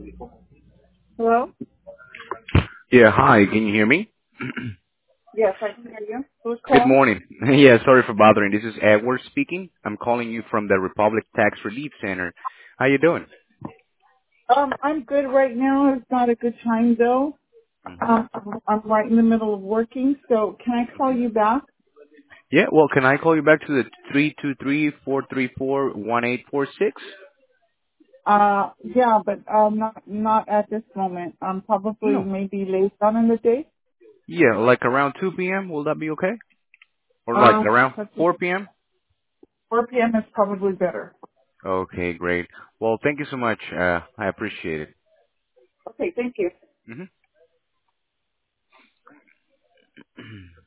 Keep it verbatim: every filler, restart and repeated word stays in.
Hello? Yeah, hi. Can you hear me? Yes, I can hear you. Who's Good calling? morning. Yeah, sorry for bothering. This is Edward speaking. I'm calling you from the Republic Tax Relief Center. How you doing? Um, I'm good right now. It's not a good time though. hmm Um, I'm I'm right in the middle of working, so can I call you back? Yeah, well, can I call you back to the three two three, four three four, one eight four six? Uh, yeah, but um, not not at this moment. Um, probably No. maybe later on in the day. Yeah, like around two p.m. Will that be okay? Or like Uh, around let's see. four p.m.? four p m is probably better. Okay, great. Well, thank you so much. Uh, I appreciate it. Okay, thank you. hmm